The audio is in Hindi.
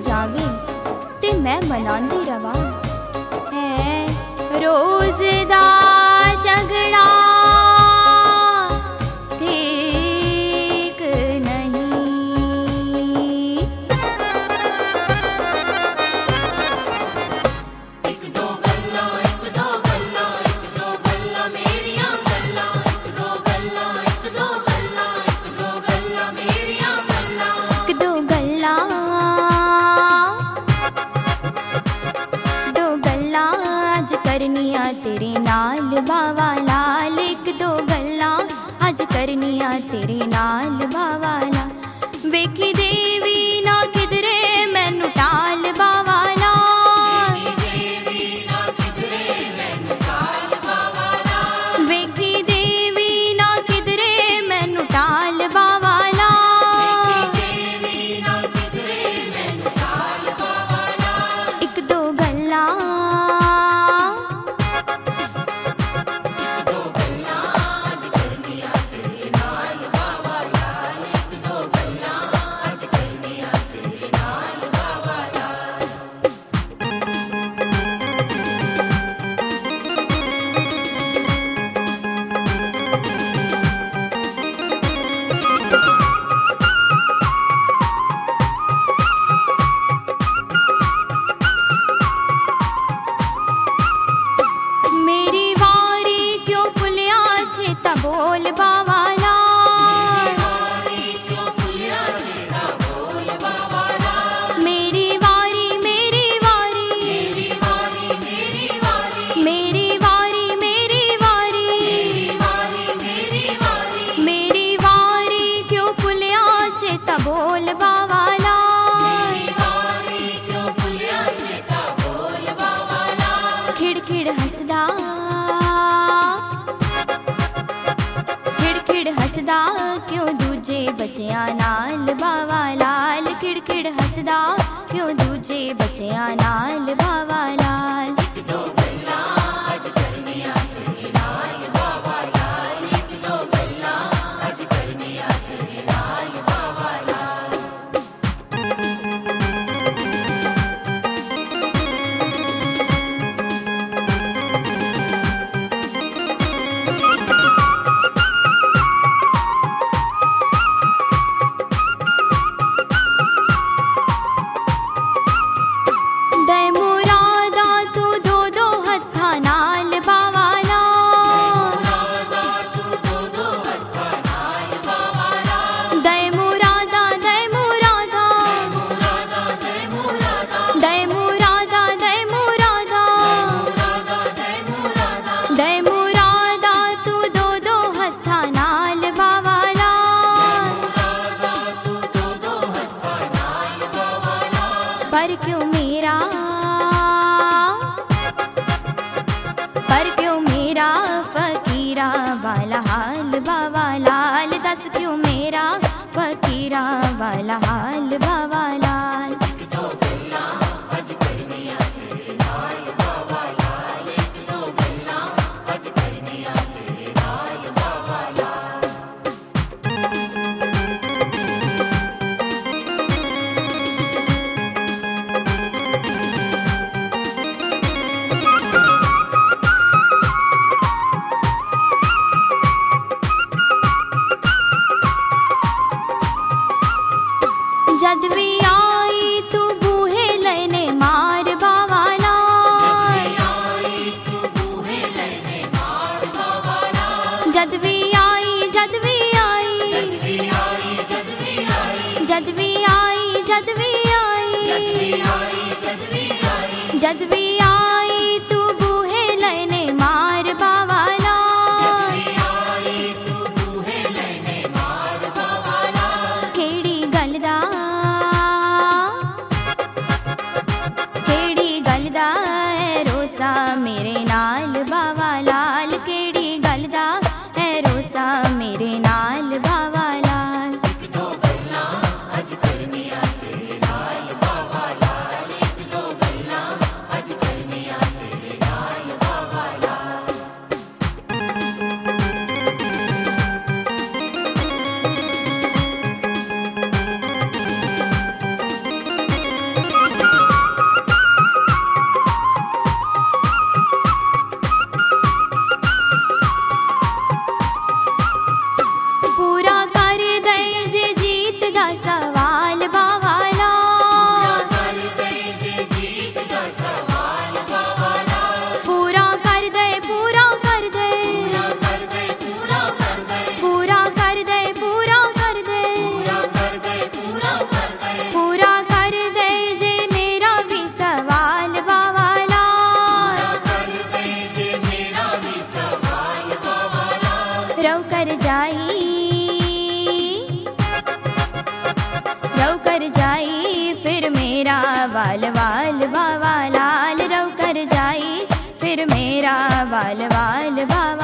जावे ते मैं मनांदी रवां। है रोज दा झगड़ा ठीक नहीं। एक दो गल्लां मेरियां गल्लां, एक दो गल्लां मेरियां गल्लां। एक दो गल्लां अज करनियां तेरे नाल बावा लाल। एक दो गल्लां अज करनियां तेरे नाल बावा लाल। वेखी देवी ना किधरे मैनू टाल बावा लाल। देवी ना किधरे मैनू टाल बावा लाल। वेखी देवी ना किधरे मैनू टाल बावा लाल। देवी ना किधरे मैनू टाल बावा लाल। एक दो गल्लां दो गल्लां अज करनियां तेरे नाल बावा लाल। एक दो गल्लां अज करनियां तेरे नाल बावा लाल। मेरी वारी क्यों भुलिया चेता बोल बावा लाल। वारी क्यों भुलिया चेता बोल बावा लाल। मेरी वारी मेरी वारी मेरी वारी मेरी वारी मेरी वारी मेरी वारी वारी मेरी वारी मेरी वारी क्यों भुलिया चेता बोल बावा लाल। वारी क्यों भुलिया चेता बोल बावा लाल। खिड़खिड़ हसदा क्यों दूजे बच्चियां नाल बावा लाल। खिड़खिड़ हसदा क्यों दूजे बच्चियां नाल बावा लाल। दो गल्लां अज करनियां तेरे नाल बावा लाल। एक दो गल्लां अज करनियां तेरे नाल बावा लाल। दे मुरादा तू जाई, रव कर जाई फिर मेरा वाल वाल बाबा लाल, रव कर जाई फिर मेरा वाल वाल बाबा